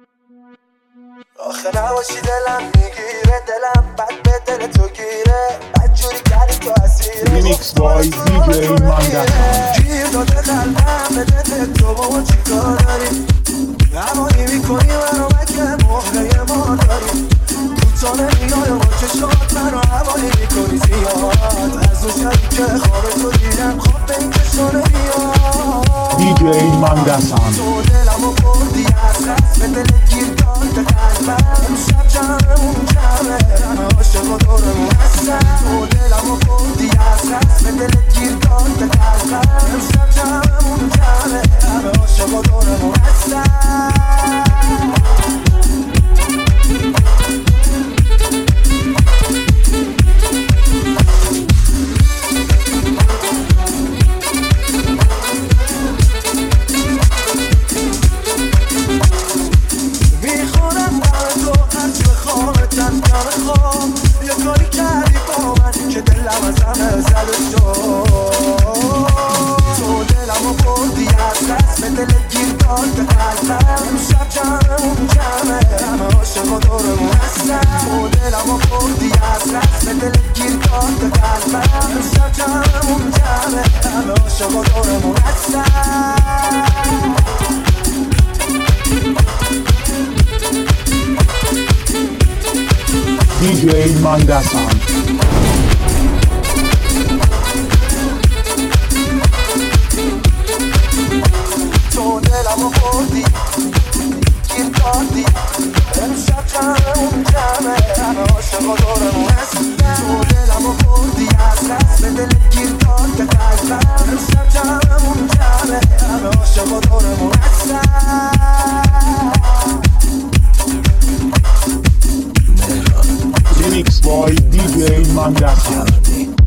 آخه نباشی دلم میگیره، دلم بد به دل تو گیره، بد جوری کردی تو اسیره. ریمیکس بای دیجی ماندسان. گیر داده قلبم به دل تو، بابا چی کار داری؟ نمایی میکنی منو مگه مهره ما داری؟ تو نمیای و چشات منو هوایی میکنی زیاد، از اون شبی که خواب تو دیدم خواب به این چشانه بیاد. دیجی ماندسان. تو دلمو بردی از دست، به دلت گیر داده قلبم، امشب جمعمون جمعه، همه عاشق و دورمون هستن. تو دلمو بردی از دست، به دلت گیر داده قلبم، امشب جمعمون جمعه، همه عاشق و دورمون هستن. دیجی ماندسان. تو دلمو بردی گیر دادی، امشب جمعمون جمعه، همه عاشق و دورمون هستن. تو دلمو بردی از دست، به دلت گیر داده قلبم، امشب جمعمون جمعه، همه عاشق و دورمون هستن. ریمیکس بای دیجی ماندسان.